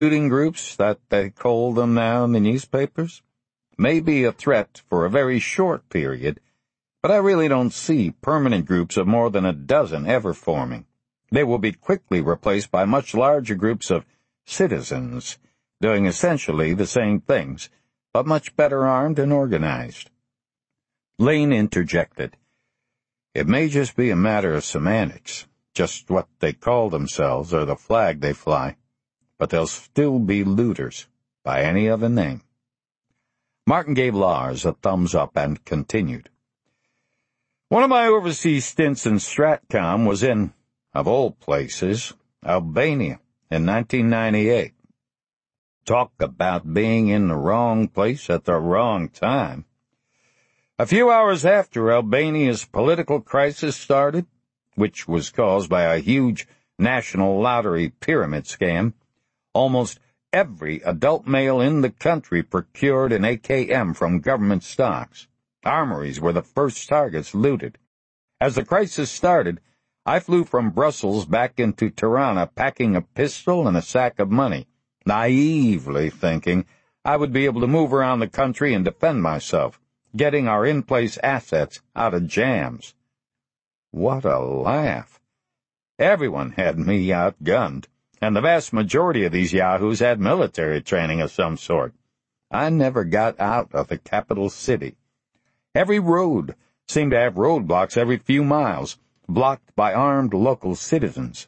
shooting groups that they call them now in the newspapers may be a threat for a very short period, but I really don't see permanent groups of more than a dozen ever forming. They will be quickly replaced by much larger groups of citizens, doing essentially the same things, but much better armed and organized. Lane interjected. It may just be a matter of semantics, just what they call themselves or the flag they fly, but they'll still be looters by any other name. Martin gave Lars a thumbs up and continued. One of my overseas stints in Stratcom was in, of all places, Albania in 1998. Talk about being in the wrong place at the wrong time. A few hours after Albania's political crisis started, which was caused by a huge national lottery pyramid scam, almost every adult male in the country procured an AKM from government stocks. Armories were the first targets looted. As the crisis started, I flew from Brussels back into Tirana packing a pistol and a sack of money, naively thinking I would be able to move around the country and defend myself, getting our in-place assets out of jams. What a laugh. Everyone had me outgunned, and the vast majority of these yahoos had military training of some sort. I never got out of the capital city. Every road seemed to have roadblocks every few miles, blocked by armed local citizens.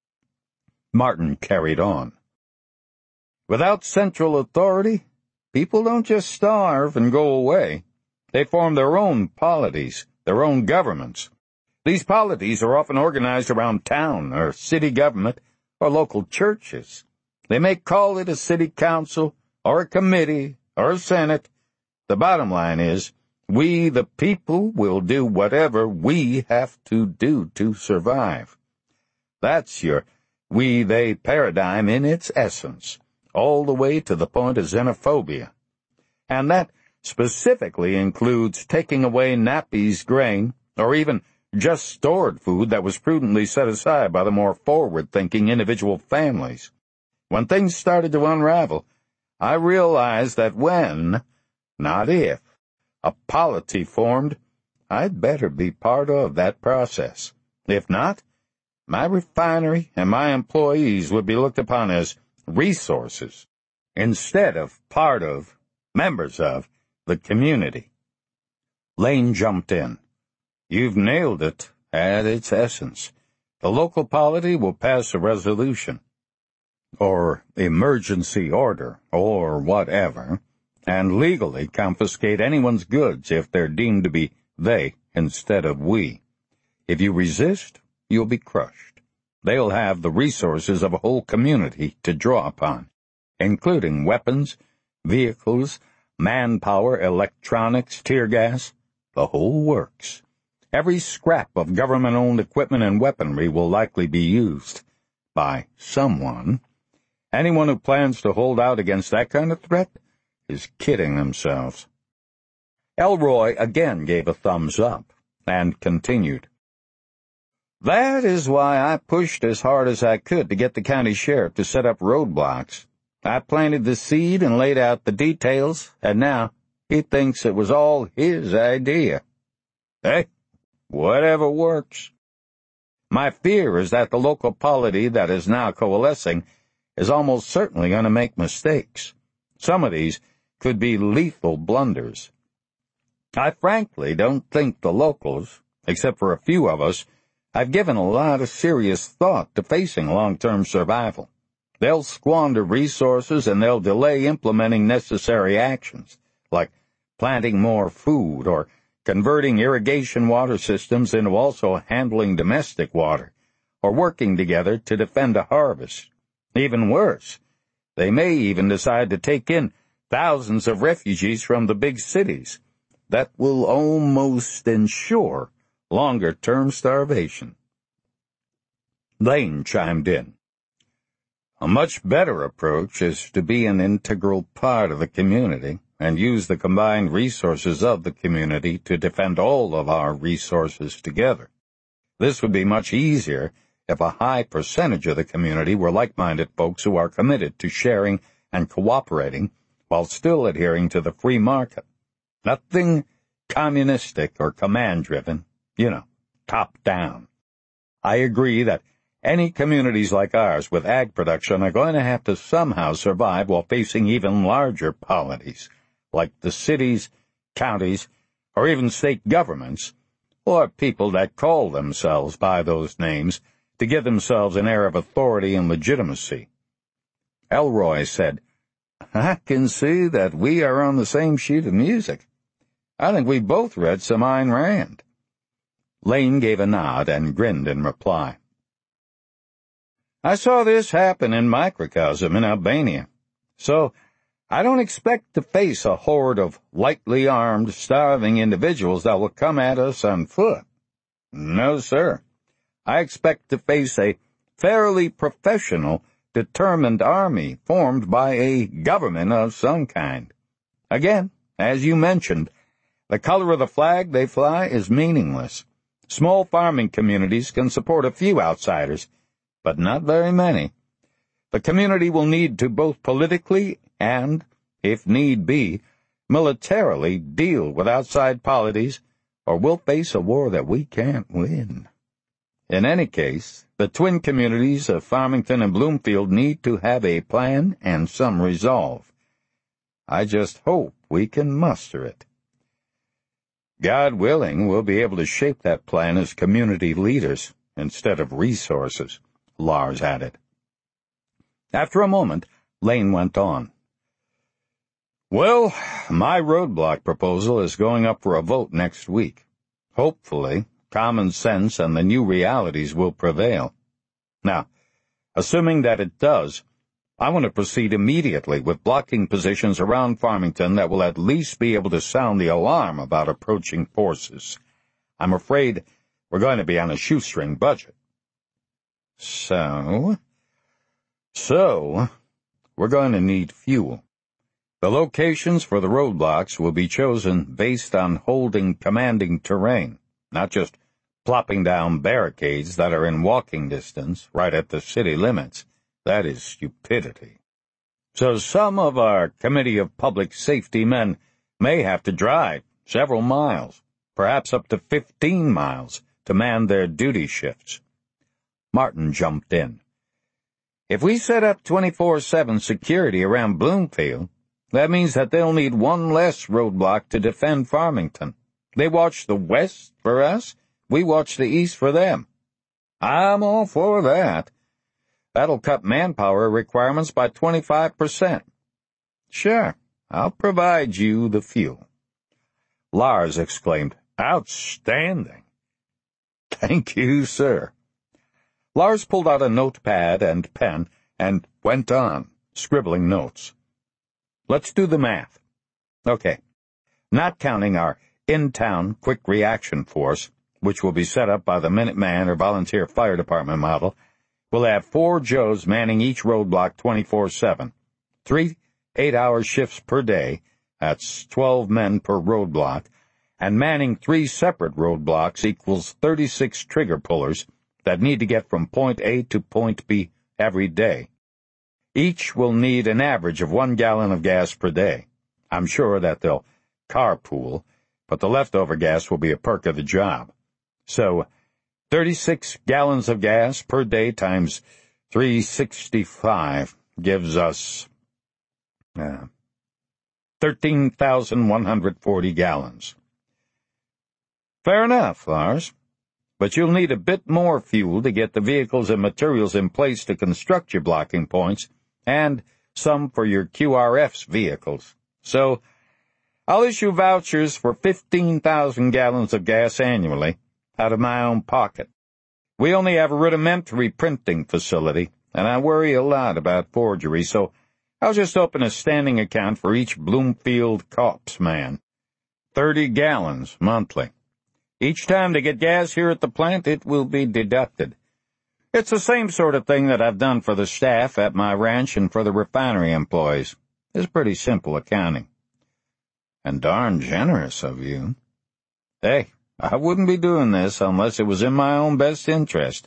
Martin carried on. Without central authority, people don't just starve and go away. They form their own polities, their own governments. These polities are often organized around town or city government or local churches. They may call it a city council or a committee or a senate. The bottom line is, we, the people, will do whatever we have to do to survive. That's your we-they paradigm in its essence, all the way to the point of xenophobia. And that specifically includes taking away Nappy's grain, or even just stored food that was prudently set aside by the more forward-thinking individual families. When things started to unravel, I realized that when, not if, a polity formed, I'd better be part of that process. If not, my refinery and my employees would be looked upon as resources, instead of part of, members of, the community. Lane jumped in. You've nailed it at its essence. The local polity will pass a resolution, or emergency order, or whatever, and legally confiscate anyone's goods if they're deemed to be they instead of we. If you resist, you'll be crushed. They'll have the resources of a whole community to draw upon, including weapons, vehicles, manpower, electronics, tear gas, the whole works. Every scrap of government-owned equipment and weaponry will likely be used by someone. Anyone who plans to hold out against that kind of threat is kidding themselves. Elroy again gave a thumbs up and continued. That is why I pushed as hard as I could to get the county sheriff to set up roadblocks. I planted the seed and laid out the details, and now he thinks it was all his idea. Hey, whatever works. My fear is that the local polity that is now coalescing is almost certainly going to make mistakes. Some of these could be lethal blunders. I frankly don't think the locals, except for a few of us, have given a lot of serious thought to facing long-term survival. They'll squander resources and they'll delay implementing necessary actions, like planting more food or converting irrigation water systems into also handling domestic water, or working together to defend a harvest. Even worse, they may even decide to take in thousands of refugees from the big cities. That will almost ensure longer-term starvation. Lane chimed in. A much better approach is to be an integral part of the community and use the combined resources of the community to defend all of our resources together. This would be much easier if a high percentage of the community were like-minded folks who are committed to sharing and cooperating while still adhering to the free market. Nothing communistic or command-driven, top-down. I agree that any communities like ours with ag production are going to have to somehow survive while facing even larger polities, like the cities, counties, or even state governments, or people that call themselves by those names to give themselves an air of authority and legitimacy. Elroy said, "I can see that we are on the same sheet of music. I think we both read some Ayn Rand." Lane gave a nod and grinned in reply. "I saw this happen in microcosm in Albania, so I don't expect to face a horde of lightly armed, starving individuals that will come at us on foot. No, sir. I expect to face a fairly professional, determined army formed by a government of some kind. Again, as you mentioned, the color of the flag they fly is meaningless. Small farming communities can support a few outsiders, but not very many. The community will need to both politically and, if need be, militarily deal with outside polities, or we'll face a war that we can't win. In any case, the twin communities of Farmington and Bloomfield need to have a plan and some resolve. I just hope we can muster it. God willing, we'll be able to shape that plan as community leaders instead of resources," Lars added. After a moment, Lane went on. "Well, my roadblock proposal is going up for a vote next week. Hopefully, common sense and the new realities will prevail. Now, assuming that it does, I want to proceed immediately with blocking positions around Farmington that will at least be able to sound the alarm about approaching forces. I'm afraid we're going to be on a shoestring budget." So, we're going to need fuel. The locations for the roadblocks will be chosen based on holding commanding terrain, not just plopping down barricades that are in walking distance right at the city limits. That is stupidity. So some of our Committee of Public Safety men may have to drive several miles, perhaps up to 15 miles, to man their duty shifts. Martin jumped in. "If we set up 24/7 security around Bloomfield, that means that they'll need one less roadblock to defend Farmington. They watch the west for us, we watch the east for them. I'm all for that. That'll cut manpower requirements by 25%. Sure, I'll provide you the fuel." Lars exclaimed, "Outstanding." "Thank you, sir." Lars pulled out a notepad and pen and went on, scribbling notes. "Let's do the math. Okay, not counting our in-town quick reaction force, which will be set up by the Minuteman or volunteer fire department model, we'll have 4 Joes manning each roadblock 24/7, 3 8-hour shifts per day, that's 12 men per roadblock, and manning 3 separate roadblocks equals 36 trigger pullers that need to get from point A to point B every day. Each will need an average of 1 gallon of gas per day. I'm sure that they'll carpool, but the leftover gas will be a perk of the job. So, 36 gallons of gas per day times 365 gives us 13,140 gallons. Fair enough, Lars. But you'll need a bit more fuel to get the vehicles and materials in place to construct your blocking points, and some for your QRF's vehicles. So, I'll issue vouchers for 15,000 gallons of gas annually out of my own pocket. We only have a rudimentary printing facility, and I worry a lot about forgery, so I'll just open a standing account for each Bloomfield Corps man. 30 gallons monthly. Each time they get gas here at the plant, it will be deducted. It's the same sort of thing that I've done for the staff at my ranch and for the refinery employees. It's pretty simple accounting. And darn generous of you. Hey, I wouldn't be doing this unless it was in my own best interest.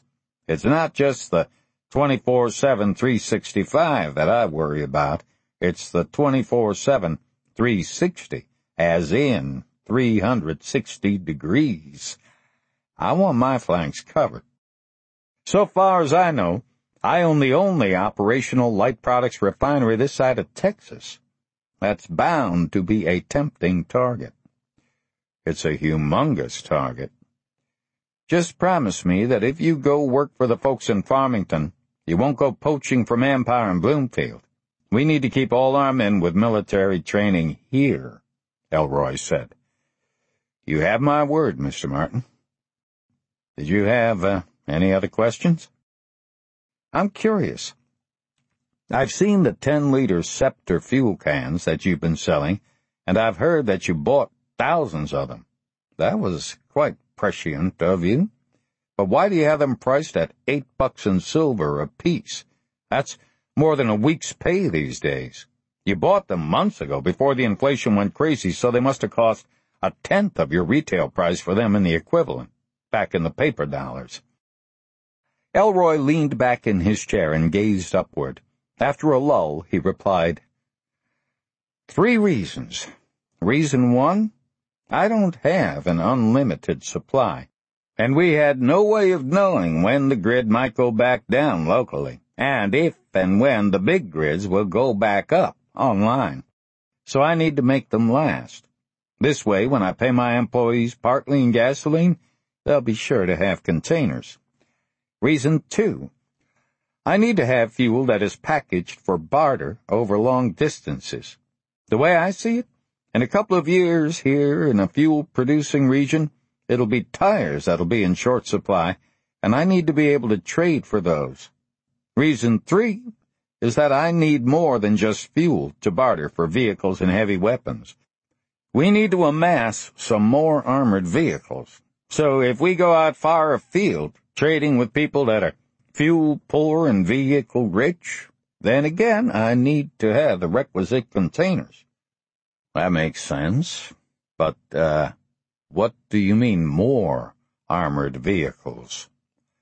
It's not just the 24/7 365 that I worry about. It's the 24/7 360, as in 360 degrees. I want my flanks covered. So far as I know, I own the only operational light products refinery this side of Texas. That's bound to be a tempting target. It's a humongous target. Just promise me that if you go work for the folks in Farmington, you won't go poaching from Empire and Bloomfield. We need to keep all our men with military training here, Elroy said. You have my word, Mr. Martin. Did you have any other questions? I'm curious. I've seen the 10-liter Scepter fuel cans that you've been selling, and I've heard that you bought thousands of them. That was quite prescient of you. But why do you have them priced at $8 in silver apiece? That's more than a week's pay these days. You bought them months ago before the inflation went crazy, so they must have cost a tenth of your retail price for them in the equivalent, back in the paper dollars. Elroy leaned back in his chair and gazed upward. After a lull, he replied, 3 reasons. Reason 1, I don't have an unlimited supply, and we had no way of knowing when the grid might go back down locally, and if and when the big grids will go back up online. So I need to make them last. This way, when I pay my employees partly in gasoline, they'll be sure to have containers. Reason 2, I need to have fuel that is packaged for barter over long distances. The way I see it, in a couple of years here in a fuel-producing region, it'll be tires that'll be in short supply, and I need to be able to trade for those. Reason 3 is that I need more than just fuel to barter for vehicles and heavy weapons. We need to amass some more armored vehicles. So if we go out far afield, trading with people that are fuel poor and vehicle rich, then again I need to have the requisite containers. That makes sense. But, what do you mean more armored vehicles?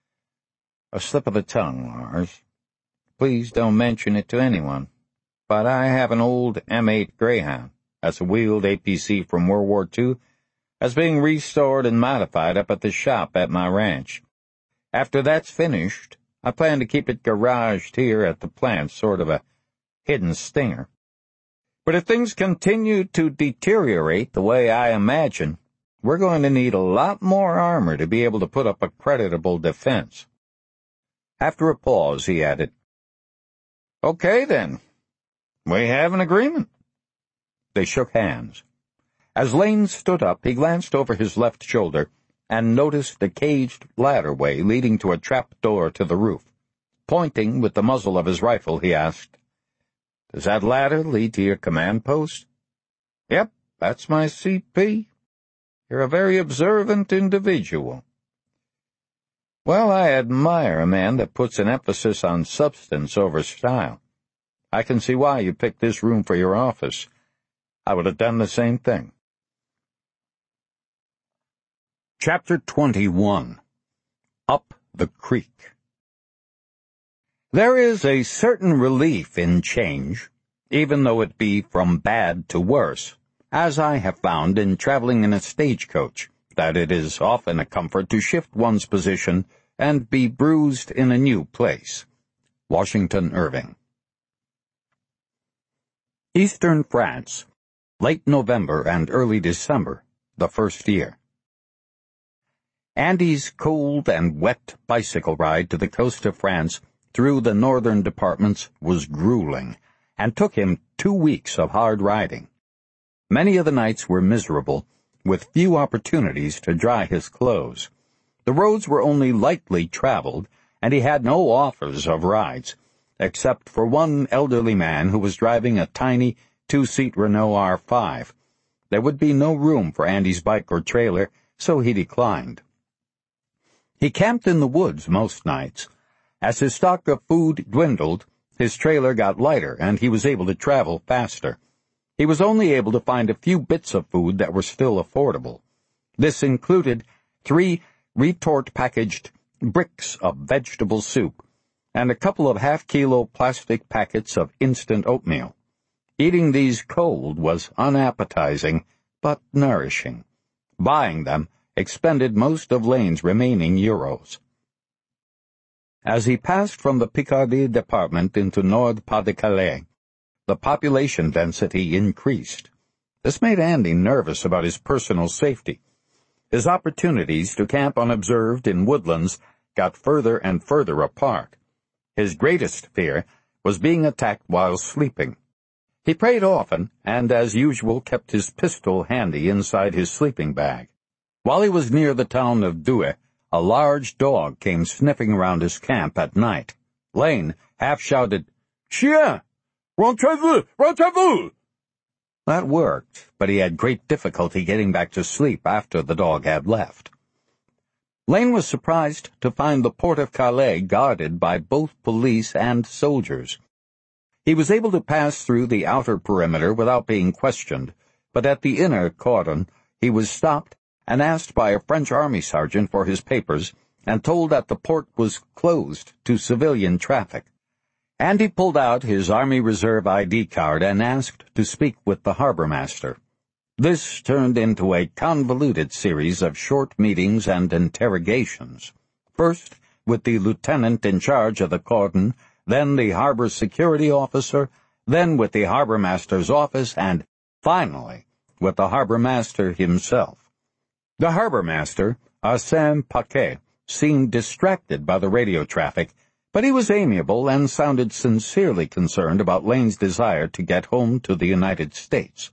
A slip of the tongue, Lars. Please don't mention it to anyone. But I have an old M8 Greyhound. That's a wheeled APC from World War II. That's being restored and modified up at the shop at my ranch. After that's finished, I plan to keep it garaged here at the plant, sort of a hidden stinger. But if things continue to deteriorate the way I imagine, we're going to need a lot more armor to be able to put up a creditable defense. After a pause, he added, Okay, then. We have an agreement. They shook hands. As Lane stood up, he glanced over his left shoulder and noticed a caged ladderway leading to a trap door to the roof. Pointing with the muzzle of his rifle, he asked, Does that ladder lead to your command post? Yep, that's my CP. You're a very observant individual. Well, I admire a man that puts an emphasis on substance over style. I can see why you picked this room for your office. I would have done the same thing. Chapter 21. Up the Creek. There is a certain relief in change, even though it be from bad to worse, as I have found in traveling in a stagecoach, that it is often a comfort to shift one's position and be bruised in a new place. Washington Irving. Eastern France, late November and early December, the first year. Andy's cold and wet bicycle ride to the coast of France through the northern departments was grueling, and took him 2 weeks of hard riding. Many of the nights were miserable, with few opportunities to dry his clothes. The roads were only lightly traveled, and he had no offers of rides, except for one elderly man who was driving a tiny 2-seat Renault R5. There would be no room for Andy's bike or trailer, so he declined. He camped in the woods most nights. As his stock of food dwindled, his trailer got lighter, and he was able to travel faster. He was only able to find a few bits of food that were still affordable. This included 3 retort-packaged bricks of vegetable soup, and a couple of half-kilo plastic packets of instant oatmeal. Eating these cold was unappetizing, but nourishing. Buying them expended most of Lane's remaining euros. As he passed from the Picardy department into Nord-Pas-de-Calais, the population density increased. This made Andy nervous about his personal safety. His opportunities to camp unobserved in woodlands got further and further apart. His greatest fear was being attacked while sleeping. He prayed often, and as usual kept his pistol handy inside his sleeping bag. While he was near the town of Douai, a large dog came sniffing around his camp at night. Lane half shouted, "Chien! Rentrez-vous! Rentrez-vous!" That worked, but he had great difficulty getting back to sleep after the dog had left. Lane was surprised to find the port of Calais guarded by both police and soldiers. He was able to pass through the outer perimeter without being questioned, but at the inner cordon he was stopped and asked by a French army sergeant for his papers and told that the port was closed to civilian traffic. Andy pulled out his Army Reserve ID card and asked to speak with the harbor master. This turned into a convoluted series of short meetings and interrogations. First, with the lieutenant in charge of the cordon, then the harbor security officer, then with the harbor master's office, and finally with the harbor master himself. The harbor master, Arsène Paquet, seemed distracted by the radio traffic, but he was amiable and sounded sincerely concerned about Lane's desire to get home to the United States.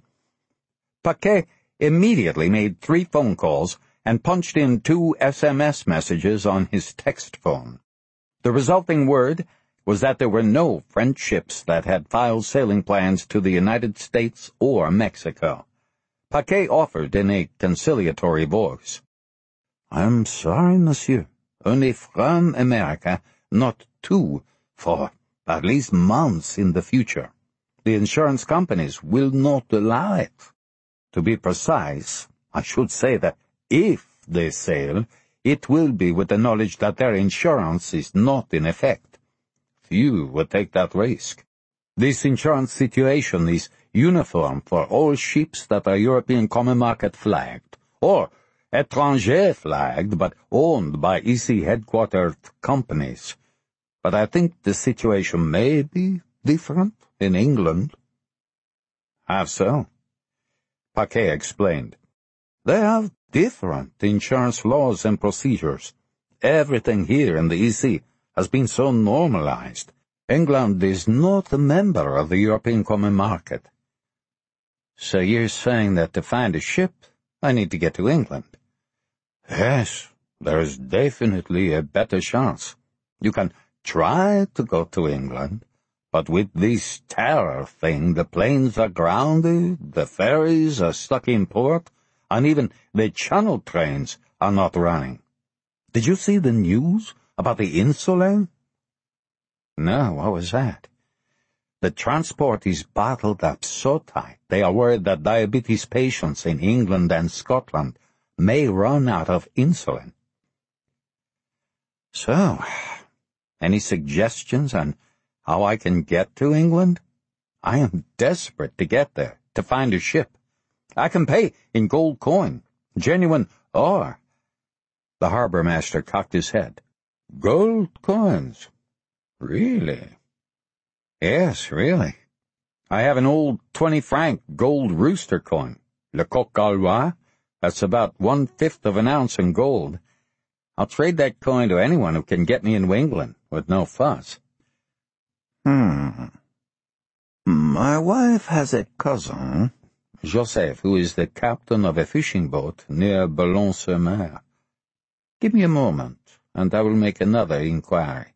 Paquet immediately made 3 phone calls and punched in 2 SMS messages on his text phone. The resulting word was that there were no French ships that had filed sailing plans to the United States or Mexico. Paquet offered in a conciliatory voice, "I'm sorry, monsieur. Only from America, not to, for at least months in the future. The insurance companies will not allow it. To be precise, I should say that if they sail, it will be with the knowledge that their insurance is not in effect. Few would take that risk. This insurance situation is uniform for all ships that are European Common Market flagged, or étranger flagged but owned by EC-headquartered companies. But I think the situation may be different in England." "How so?" Paquet explained. "They have different insurance laws and procedures. Everything here in the EC has been so normalized. England is not a member of the European Common Market." "So you're saying that to find a ship, I need to get to England?" "Yes, there is definitely a better chance. You can try to go to England, but with this terror thing, the planes are grounded, the ferries are stuck in port, and even the channel trains are not running. Did you see the news about the Insulet?" "No, what was that?" "The transport is bottled up so tight they are worried that diabetes patients in England and Scotland may run out of insulin." "So, any suggestions on how I can get to England? I am desperate to get there, to find a ship. I can pay in gold coin, genuine ore." The harbor master cocked his head. "Gold coins? Really?" "Yes, really. I have an old 20-franc gold rooster coin, Le Coq Gaulois. That's about 1/5 of an ounce in gold. I'll trade that coin to anyone who can get me into England with no fuss." "My wife has a cousin, Joseph, who is the captain of a fishing boat near Boulogne-sur-Mer. Give me a moment, and I will make another inquiry."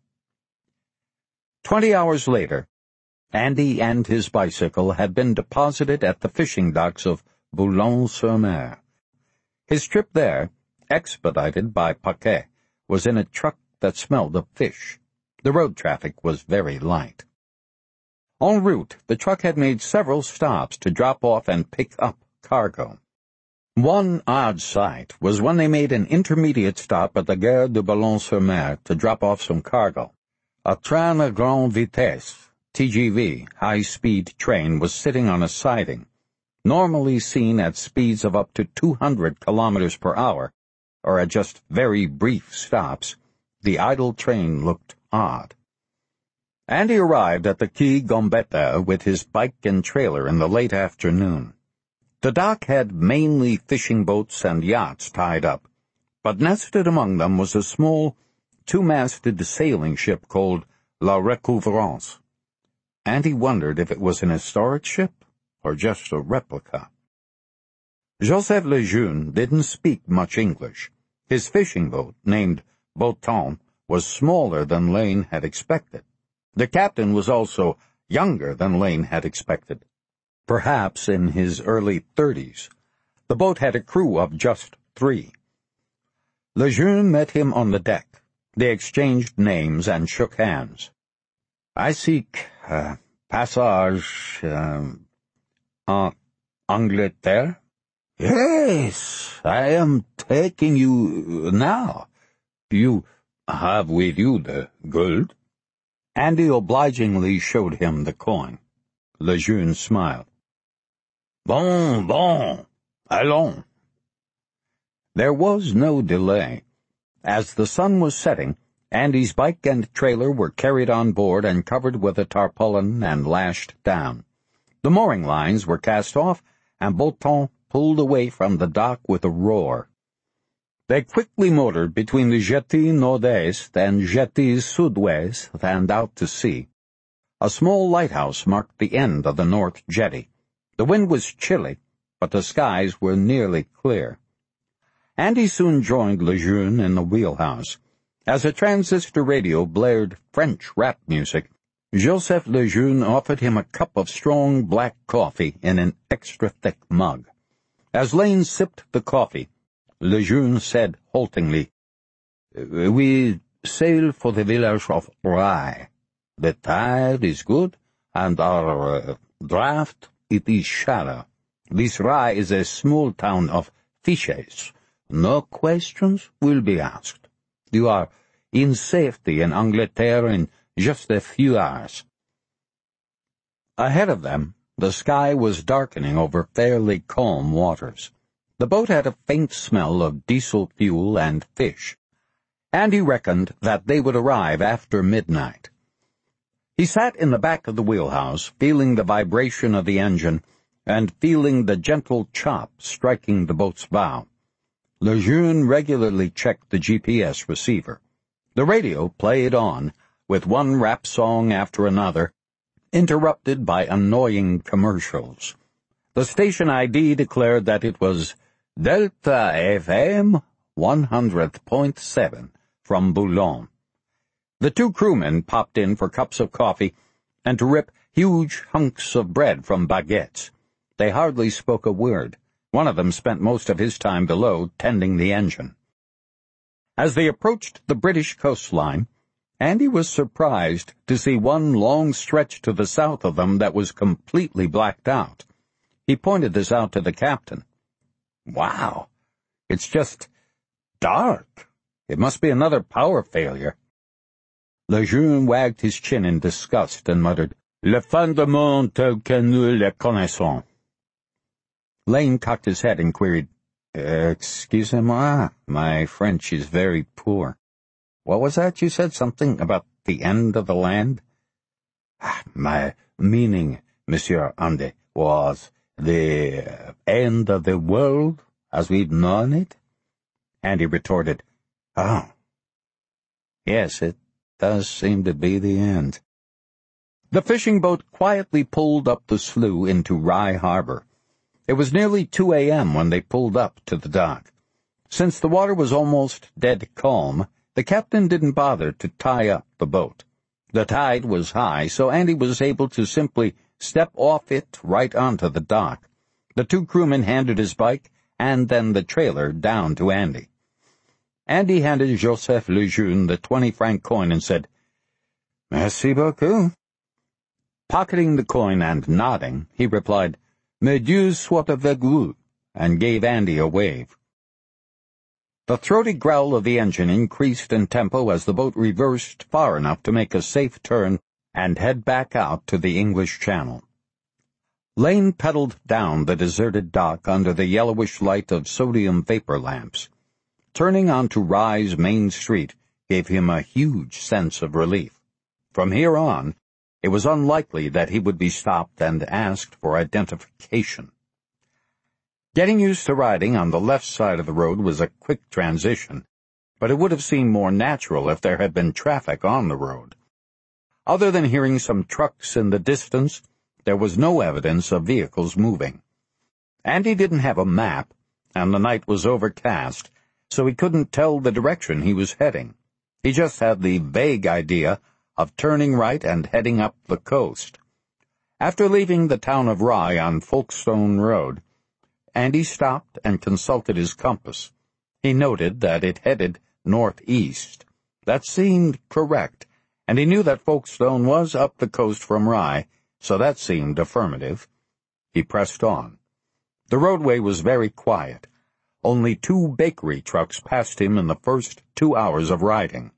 20 hours later, Andy and his bicycle had been deposited at the fishing docks of Boulogne-sur-Mer. His trip there, expedited by Paquet, was in a truck that smelled of fish. The road traffic was very light. En route, the truck had made several stops to drop off and pick up cargo. One odd sight was when they made an intermediate stop at the Gare de Boulogne-sur-Mer to drop off some cargo. A train à grande vitesse, TGV, high-speed train was sitting on a siding. Normally seen at speeds of up to 200 kilometers per hour, or at just very brief stops, the idle train looked odd. Andy arrived at the Quai Gambetta with his bike and trailer in the late afternoon. The dock had mainly fishing boats and yachts tied up, but nested among them was a small, two-masted sailing ship called La Recouvrance. Andy wondered if it was an historic ship or just a replica. Joseph Lejeune didn't speak much English. His fishing boat, named Boton, was smaller than Lane had expected. The captain was also younger than Lane had expected, perhaps in his early 30s. The boat had a crew of just 3. Lejeune met him on the deck. They exchanged names and shook hands. "I seek passage en Angleterre?" "Yes, I am taking you now. You have with you the gold?" Andy obligingly showed him the coin. Lejeune smiled. "Bon, allons." There was no delay. As the sun was setting, Andy's bike and trailer were carried on board and covered with a tarpaulin and lashed down. The mooring lines were cast off, and Boton pulled away from the dock with a roar. They quickly motored between the Jetée Nord-Est and Jetée Sud-Ouest and out to sea. A small lighthouse marked the end of the North Jetty. The wind was chilly, but the skies were nearly clear. Andy soon joined Lejeune in the wheelhouse. As a transistor radio blared French rap music, Joseph Lejeune offered him a cup of strong black coffee in an extra-thick mug. As Lane sipped the coffee, Lejeune said haltingly, "We sail for the village of Rye. The tide is good, and our draft, it is shallow. This Rye is a small town of fishes. No questions will be asked. You are in safety in Angleterre in just a few hours." Ahead of them, the sky was darkening over fairly calm waters. The boat had a faint smell of diesel fuel and fish. Andy reckoned that they would arrive after midnight. He sat in the back of the wheelhouse, feeling the vibration of the engine and feeling the gentle chop striking the boat's bow. Lejeune regularly checked the GPS receiver. The radio played on, with one rap song after another, interrupted by annoying commercials. The station ID declared that it was Delta FM 100.7 from Boulogne. The 2 crewmen popped in for cups of coffee and to rip huge hunks of bread from baguettes. They hardly spoke a word. One of them spent most of his time below tending the engine. As they approached the British coastline, Andy was surprised to see one long stretch to the south of them that was completely blacked out. He pointed this out to the captain. "Wow, it's just dark. It must be another power failure." Lejeune wagged his chin in disgust and muttered, "Le fin du monde tel que nous le connaissons." Lane cocked his head and queried, "Excusez-moi, my French is very poor. What was that you said? Something about the end of the land?" "My meaning, Monsieur Andy, was the end of the world as we'd known it." Andy retorted, "Oh, yes, it does seem to be the end." The fishing boat quietly pulled up the slough into Rye Harbor. It was nearly 2 a.m. when they pulled up to the dock. Since the water was almost dead calm, the captain didn't bother to tie up the boat. The tide was high, so Andy was able to simply step off it right onto the dock. The 2 crewmen handed his bike and then the trailer down to Andy. Andy handed Joseph Lejeune the 20-franc coin and said, "Merci beaucoup." Pocketing the coin and nodding, he replied, "Mais Dieu soit avec vous," and gave Andy a wave. The throaty growl of the engine increased in tempo as the boat reversed far enough to make a safe turn and head back out to the English Channel. Lane pedaled down the deserted dock under the yellowish light of sodium vapor lamps. Turning onto Rye's main street gave him a huge sense of relief. From here on, it was unlikely that he would be stopped and asked for identification. Getting used to riding on the left side of the road was a quick transition, but it would have seemed more natural if there had been traffic on the road. Other than hearing some trucks in the distance, there was no evidence of vehicles moving. Andy didn't have a map, and the night was overcast, so he couldn't tell the direction he was heading. He just had the vague idea of turning right and heading up the coast. After leaving the town of Rye on Folkestone Road, Andy stopped and consulted his compass. He noted that it headed northeast. That seemed correct, and he knew that Folkestone was up the coast from Rye, so that seemed affirmative. He pressed on. The roadway was very quiet. Only 2 bakery trucks passed him in the first 2 hours of riding.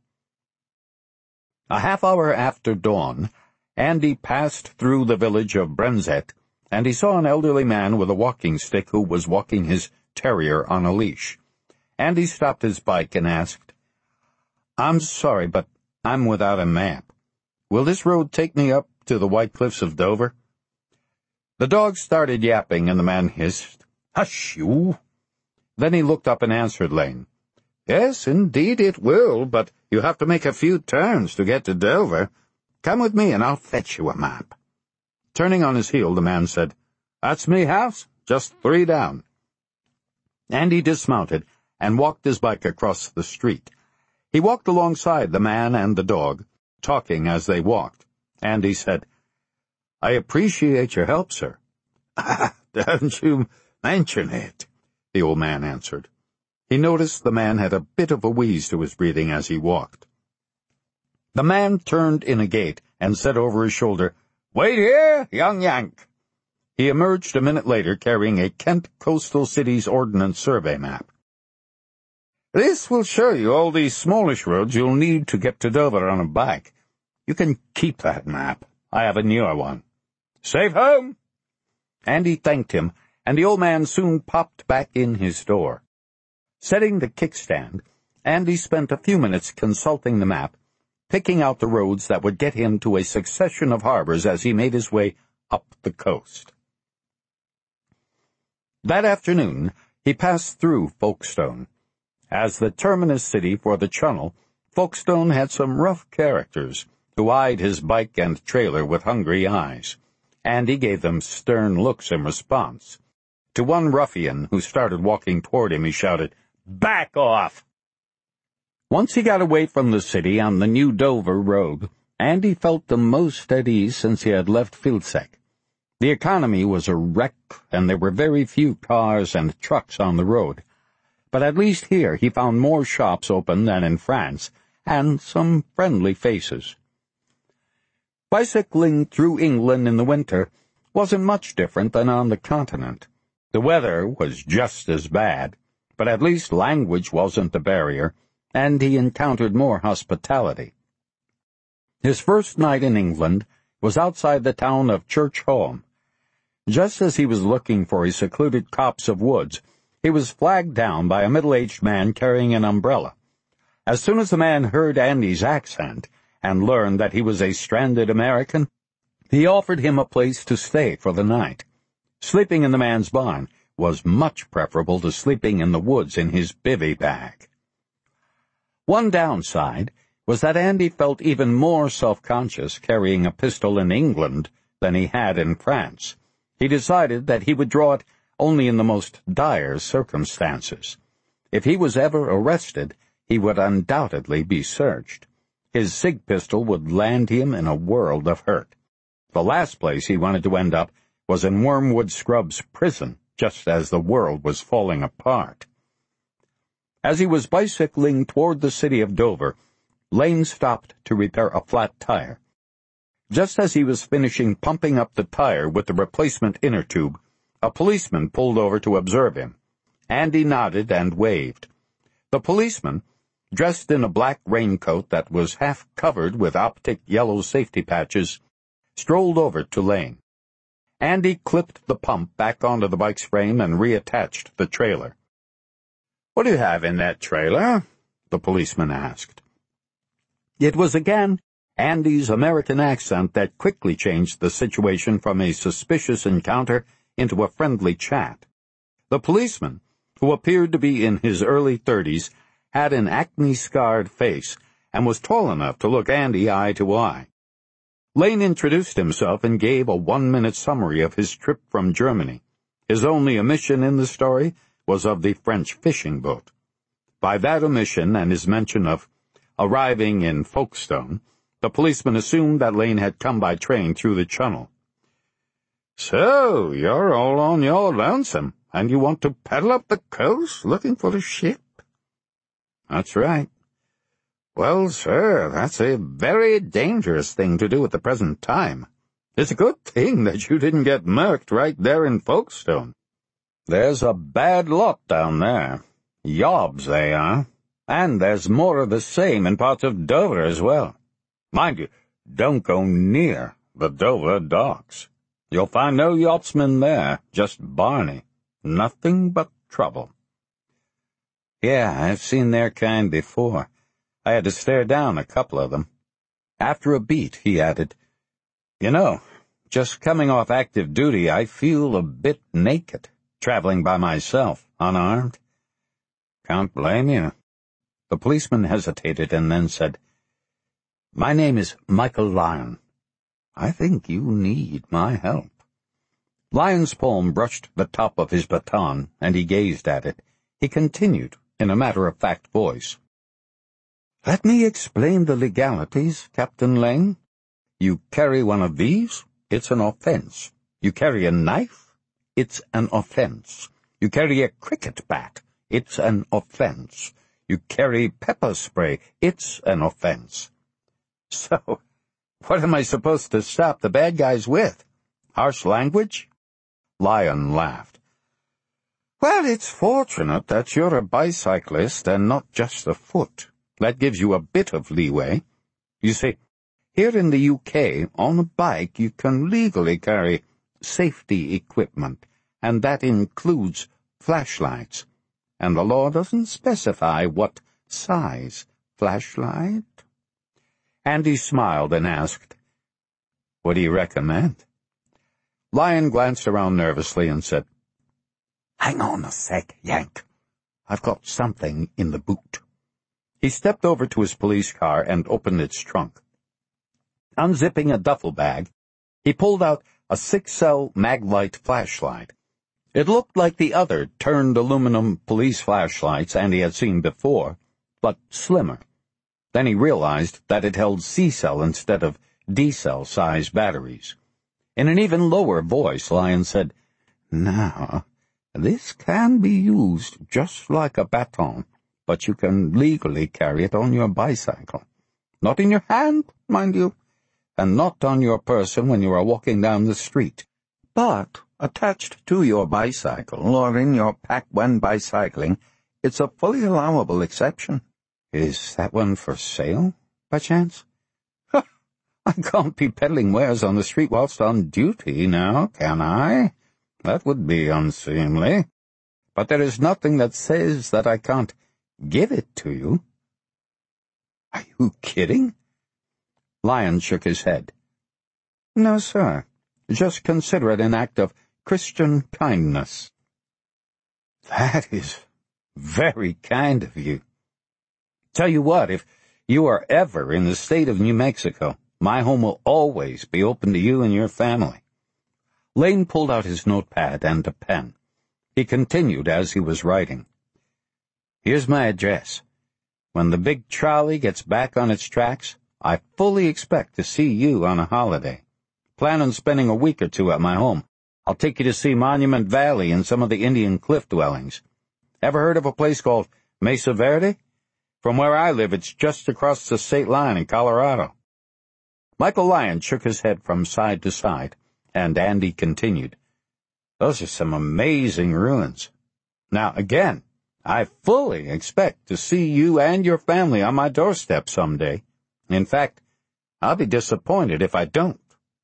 A half hour after dawn, Andy passed through the village of Brenzett, and he saw an elderly man with a walking stick who was walking his terrier on a leash. Andy stopped his bike and asked, "I'm sorry, but I'm without a map. Will this road take me up to the White Cliffs of Dover?" The dog started yapping, and the man hissed, "Hush, you!" Then he looked up and answered Lane. "Yes, indeed it will, but you have to make a few turns to get to Dover. Come with me and I'll fetch you a map." Turning on his heel, the man said, "That's me house, just 3 down." Andy dismounted and walked his bike across the street. He walked alongside the man and the dog, talking as they walked. Andy said, "I appreciate your help, sir." "Don't you mention it," the old man answered. He noticed the man had a bit of a wheeze to his breathing as he walked. The man turned in a gate and said over his shoulder, "Wait here, young Yank." He emerged a minute later carrying a Kent Coastal Cities Ordnance Survey map. "This will show you all these smallish roads you'll need to get to Dover on a bike. You can keep that map. I have a newer one. Safe home." Andy thanked him, and the old man soon popped back in his door. Setting the kickstand, Andy spent a few minutes consulting the map, picking out the roads that would get him to a succession of harbors as he made his way up the coast. That afternoon, he passed through Folkestone. As the terminus city for the Channel, Folkestone had some rough characters who eyed his bike and trailer with hungry eyes. Andy gave them stern looks in response. To one ruffian who started walking toward him, he shouted, "Back off!" Once he got away from the city on the new Dover road, Andy felt the most at ease since he had left Filsek. The economy was a wreck, and there were very few cars and trucks on the road. But at least here he found more shops open than in France, and some friendly faces. Bicycling through England in the winter wasn't much different than on the continent. The weather was just as bad, but at least language wasn't a barrier, and he encountered more hospitality. His first night in England was outside the town of Church Holme. Just as he was looking for a secluded copse of woods, he was flagged down by a middle-aged man carrying an umbrella. As soon as the man heard Andy's accent and learned that he was a stranded American, he offered him a place to stay for the night. Sleeping in the man's barn was much preferable to sleeping in the woods in his bivvy bag. One downside was that Andy felt even more self-conscious carrying a pistol in England than he had in France. He decided that he would draw it only in the most dire circumstances. If he was ever arrested, he would undoubtedly be searched. His SIG pistol would land him in a world of hurt. The last place he wanted to end up was in Wormwood Scrubb's prison, just as the world was falling apart. As he was bicycling toward the city of Dover, Lane stopped to repair a flat tire. Just as he was finishing pumping up the tire with the replacement inner tube, A policeman pulled over to observe him. Andy nodded and waved. The policeman, dressed in a black raincoat that was half covered with optic yellow safety patches, strolled over to Lane. Andy clipped the pump back onto the bike's frame and reattached the trailer. "What do you have in that trailer?" the policeman asked. It was again Andy's American accent that quickly changed the situation from a suspicious encounter into a friendly chat. The policeman, who appeared to be in his early 30s, had an acne-scarred face and was tall enough to look Andy eye to eye. Lane introduced himself and gave a 1-minute summary of his trip from Germany. His only omission in the story was of the French fishing boat. By that omission and his mention of arriving in Folkestone, the policeman assumed that Lane had come by train through the Channel. "So, you're all on your lonesome, and you want to paddle up the coast looking for a ship?" "That's right." "Well, sir, that's a very dangerous thing to do at the present time. It's a good thing that you didn't get murked right there in Folkestone." "There's a bad lot down there. Yobs, they are. And there's more of the same in parts of Dover as well. Mind you, don't go near the Dover docks. You'll find no yachtsmen there, just Barney. Nothing but trouble." "Yeah, I've seen their kind before. I had to stare down a couple of them." After a beat, he added, "You know, just coming off active duty, I feel a bit naked, traveling by myself, unarmed." "Can't blame you." The policeman hesitated and then said, "My name is Michael Lyon. I think you need my help." Lyon's palm brushed the top of his baton, and he gazed at it. He continued in a matter-of-fact voice, "Let me explain the legalities, Captain Lane. You carry one of these, it's an offense. You carry a knife, it's an offense. You carry a cricket bat, it's an offense. You carry pepper spray, it's an offense. So, what am I supposed to stop the bad guys with? Harsh language?" Lyon laughed. "Well, it's fortunate that you're a bicyclist and not just a foot. That gives you a bit of leeway. You see, here in the UK, on a bike you can legally carry safety equipment, and that includes flashlights. And the law doesn't specify what size flashlight." Andy smiled and asked, "What do you recommend?" Lyon glanced around nervously and said, "Hang on a sec, Yank. I've got something in the boot." He stepped over to his police car and opened its trunk. Unzipping a duffel bag, he pulled out a 6-cell Maglite flashlight. It looked like the other turned aluminum police flashlights Andy had seen before, but slimmer. Then he realized that it held C-cell instead of D-cell size batteries. In an even lower voice, Lyon said, "Now, this can be used just like a baton, but you can legally carry it on your bicycle. Not in your hand, mind you, and not on your person when you are walking down the street, but attached to your bicycle or in your pack when bicycling. It's a fully allowable exception." "Is that one for sale, by chance?" "I can't be peddling wares on the street whilst on duty now, can I? That would be unseemly. But there is nothing that says that I can't give it to you." "Are you kidding?" Lyon shook his head. "No, sir. Just consider it an act of Christian kindness." "That is very kind of you. Tell you what, if you are ever in the state of New Mexico, my home will always be open to you and your family." Lane pulled out his notepad and a pen. He continued as he was writing. "Here's my address. When the big trolley gets back on its tracks, I fully expect to see you on a holiday. Plan on spending a week or two at my home. I'll take you to see Monument Valley and some of the Indian cliff dwellings. Ever heard of a place called Mesa Verde? From where I live, it's just across the state line in Colorado." Michael Lyon shook his head from side to side, and Andy continued, Those are some amazing ruins. Now, again, I fully expect to see you and your family on my doorstep someday. In fact, I'll be disappointed if I don't."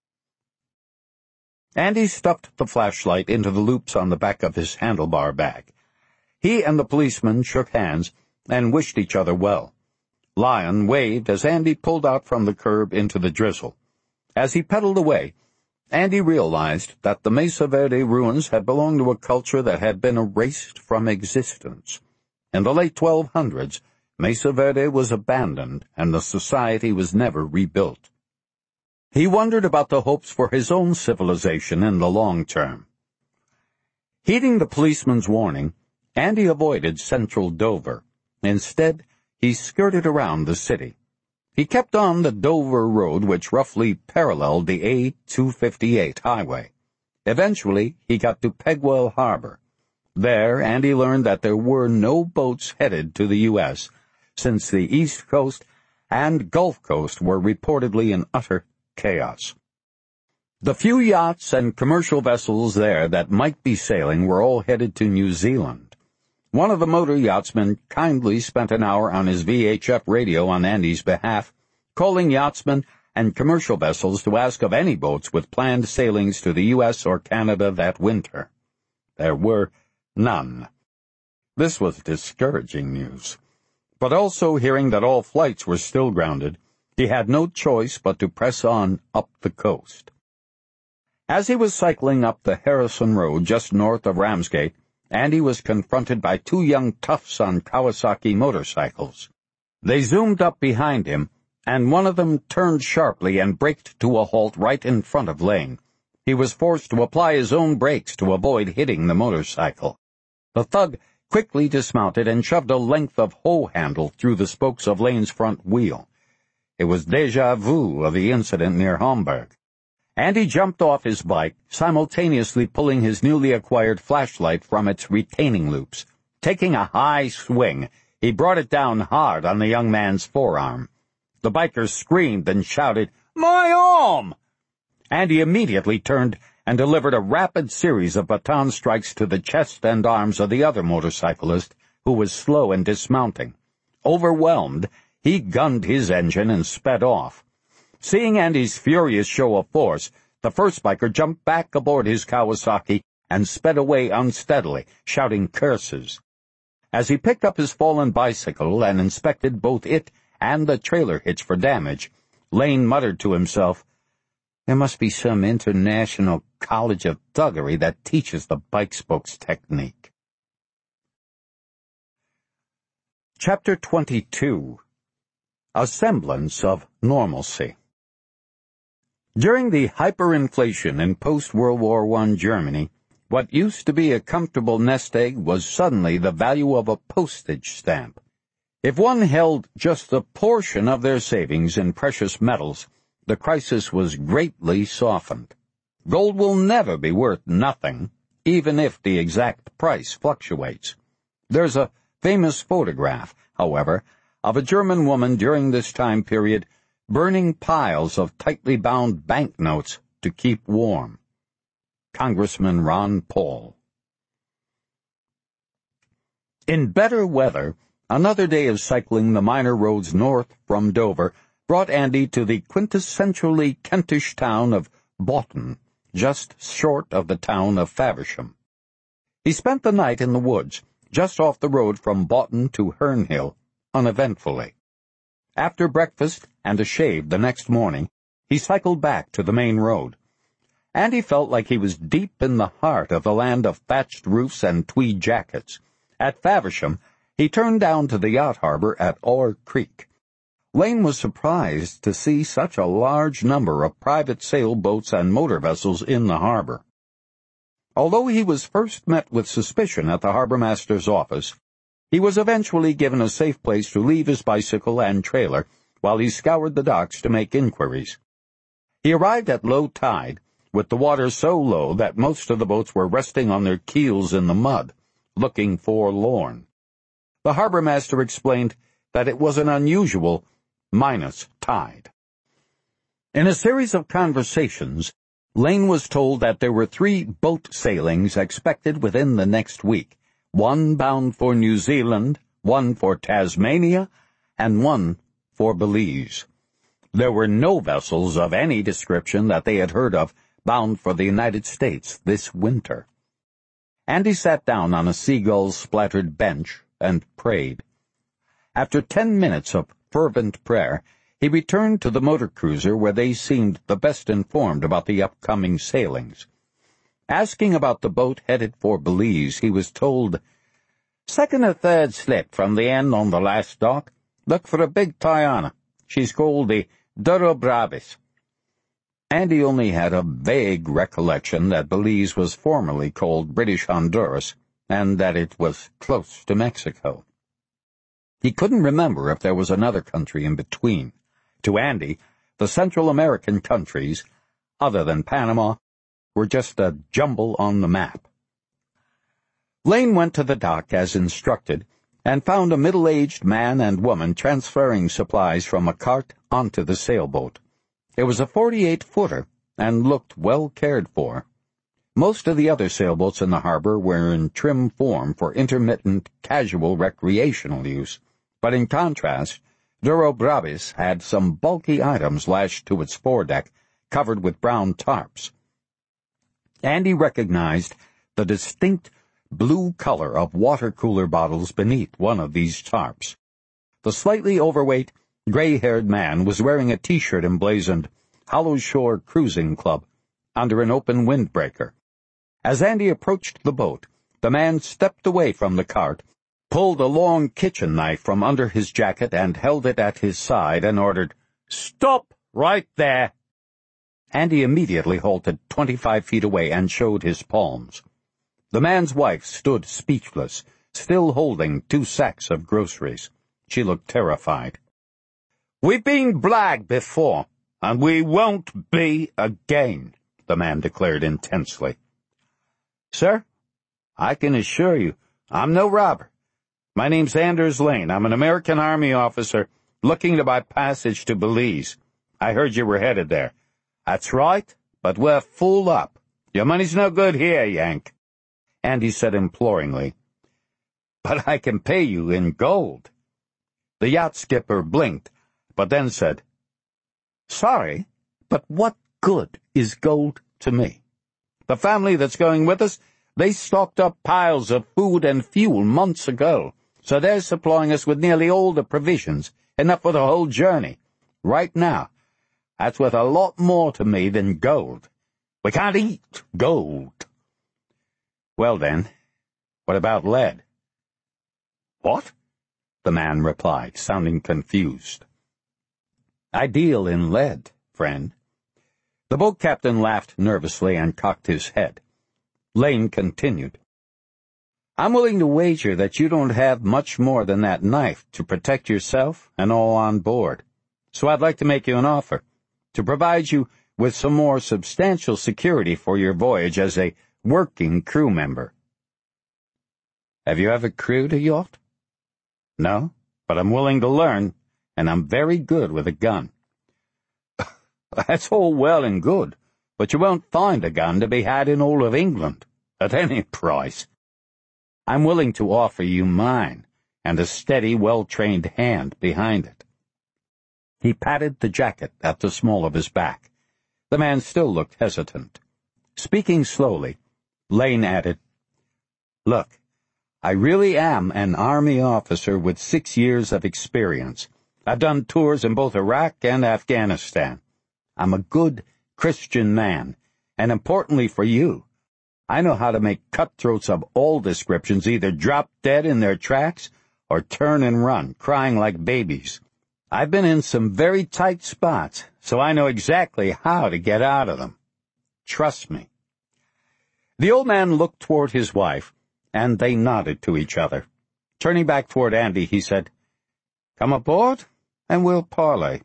Andy stuffed the flashlight into the loops on the back of his handlebar bag. He and the policeman shook hands and wished each other well. Lyon waved as Andy pulled out from the curb into the drizzle. As he pedaled away, Andy realized that the Mesa Verde ruins had belonged to a culture that had been erased from existence. In the late 1200s, Mesa Verde was abandoned, and the society was never rebuilt. He wondered about the hopes for his own civilization in the long term. Heeding the policeman's warning, Andy avoided central Dover. Instead, he skirted around the city. He kept on the Dover Road, which roughly paralleled the A258 highway. Eventually, he got to Pegwell Harbor. There, Andy learned that there were no boats headed to the U.S., since the East Coast and Gulf Coast were reportedly in utter chaos. The few yachts and commercial vessels there that might be sailing were all headed to New Zealand. One of the motor yachtsmen kindly spent an hour on his VHF radio on Andy's behalf, calling yachtsmen and commercial vessels to ask of any boats with planned sailings to the U.S. or Canada that winter. There were none. This was discouraging news. But also hearing that all flights were still grounded, he had no choice but to press on up the coast. As he was cycling up the Harrison Road just north of Ramsgate, Andy was confronted by two young toughs on Kawasaki motorcycles. They zoomed up behind him, and one of them turned sharply and braked to a halt right in front of Lane. He was forced to apply his own brakes to avoid hitting the motorcycle. The thug quickly dismounted and shoved a length of hoe handle through the spokes of Lane's front wheel. It was déjà vu of the incident near Homburg. Andy jumped off his bike, simultaneously pulling his newly acquired flashlight from its retaining loops. Taking a high swing, he brought it down hard on the young man's forearm. The biker screamed and shouted, "My arm!" Andy immediately turned and delivered a rapid series of baton strikes to the chest and arms of the other motorcyclist, who was slow in dismounting. Overwhelmed, he gunned his engine and sped off. Seeing Andy's furious show of force, the first biker jumped back aboard his Kawasaki and sped away unsteadily, shouting curses. As he picked up his fallen bicycle and inspected both it and the trailer hitch for damage, Lane muttered to himself, "There must be some international college of thuggery that teaches the bike spokes technique." Chapter 22. A Semblance of Normalcy. During the hyperinflation in post-World War I Germany, what used to be a comfortable nest egg was suddenly the value of a postage stamp. If one held just a portion of their savings in precious metals, the crisis was greatly softened. Gold will never be worth nothing, even if the exact price fluctuates. There's a famous photograph, however, of a German woman during this time period burning piles of tightly bound banknotes to keep warm. Congressman Ron Paul. In better weather, another day of cycling the minor roads north from Dover brought Andy to the quintessentially Kentish town of Boughton, just short of the town of Faversham. He spent the night in the woods, just off the road from Boughton to Hernhill, uneventfully. After breakfast and a shave the next morning, he cycled back to the main road. Andy felt like he was deep in the heart of the land of thatched roofs and tweed jackets. At Faversham, he turned down to the yacht harbor at Orr Creek. Lane was surprised to see such a large number of private sailboats and motor vessels in the harbor. Although he was first met with suspicion at the harbormaster's office, he was eventually given a safe place to leave his bicycle and trailer while he scoured the docks to make inquiries. He arrived at low tide, with the water so low that most of the boats were resting on their keels in the mud, looking forlorn. The harbormaster explained that it was an unusual minus tide. In a series of conversations, Lane was told that there were 3 boat sailings expected within the next week, 1 bound for New Zealand, 1 for Tasmania, and 1 for Belize. There were no vessels of any description that they had heard of bound for the United States this winter. Andy sat down on a seagull-splattered bench and prayed. After 10 minutes of fervent prayer, he returned to the motor cruiser where they seemed the best informed about the upcoming sailings. Asking about the boat headed for Belize, he was told, "Second or third slip from the end on the last dock. Look for a big Tiana. She's called the Duro Brabis." Andy only had a vague recollection that Belize was formerly called British Honduras, and that it was close to Mexico. He couldn't remember if there was another country in between. To Andy, the Central American countries, other than Panama, were just a jumble on the map. Lane went to the dock as instructed, and found a middle-aged man and woman transferring supplies from a cart onto the sailboat. It was a 48-footer, and looked well cared for. Most of the other sailboats in the harbor were in trim form for intermittent, casual recreational use, but in contrast, Duro Brabis had some bulky items lashed to its foredeck, covered with brown tarps. Andy recognized the distinct blue color of water-cooler bottles beneath one of these tarps. The slightly overweight, gray-haired man was wearing a T-shirt emblazoned Hollow Shore Cruising Club under an open windbreaker. As Andy approached the boat, the man stepped away from the cart, pulled a long kitchen knife from under his jacket and held it at his side and ordered, "Stop right there!" Andy immediately halted 25 feet away and showed his palms. The man's wife stood speechless, still holding 2 sacks of groceries. She looked terrified. "We've been blagged before, and we won't be again," the man declared intensely. "Sir, I can assure you, I'm no robber. My name's Anders Lane. I'm an American Army officer looking to buy passage to Belize. I heard you were headed there." "That's right, but we're full up. Your money's no good here, Yank." Andy said imploringly, "But I can pay you in gold." The yacht skipper blinked, but then said, "Sorry, but what good is gold to me? The family that's going with us, they stocked up piles of food and fuel months ago, so they're supplying us with nearly all the provisions, enough for the whole journey. Right now, that's worth a lot more to me than gold. We can't eat gold." "Well then, what about lead?" "What?" the man replied, sounding confused. "I deal in lead, friend." The boat captain laughed nervously and cocked his head. Lane continued, "I'm willing to wager that you don't have much more than that knife to protect yourself and all on board. So I'd like to make you an offer, to provide you with some more substantial security for your voyage as a working crew member." "Have you ever crewed a yacht?" "No, but I'm willing to learn, and I'm very good with a gun." "That's all well and good, but you won't find a gun to be had in all of England, at any price. I'm willing to offer you mine, and a steady, well-trained hand behind it." He patted the jacket at the small of his back. The man still looked hesitant. Speaking slowly, Lane added, "Look, I really am an Army officer with 6 years of experience. I've done tours in both Iraq and Afghanistan. I'm a good Christian man, and importantly for you, I know how to make cutthroats of all descriptions either drop dead in their tracks or turn and run, crying like babies. I've been in some very tight spots, so I know exactly how to get out of them. Trust me." The old man looked toward his wife, and they nodded to each other. Turning back toward Andy, he said, "Come aboard, and we'll parley."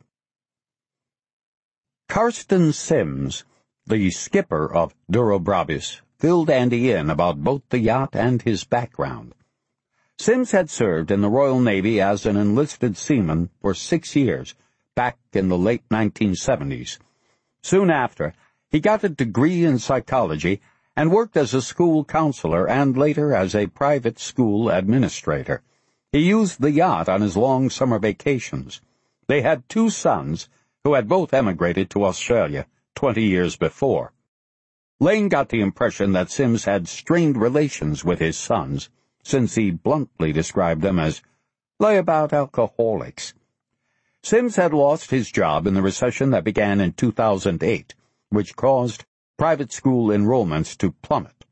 Karsten Sims, the skipper of Duro Brabis, filled Andy in about both the yacht and his background. Sims had served in the Royal Navy as an enlisted seaman for 6 years, back in the late 1970s. Soon after, He got a degree in psychology and worked as a school counselor and later as a private school administrator. He used the yacht on his long summer vacations. They had 2 sons who had both emigrated to Australia 20 years before. Lane got the impression that Sims had strained relations with his sons, since he bluntly described them as layabout alcoholics. Sims had lost his job in the recession that began in 2008, which caused private school enrollments to plummet.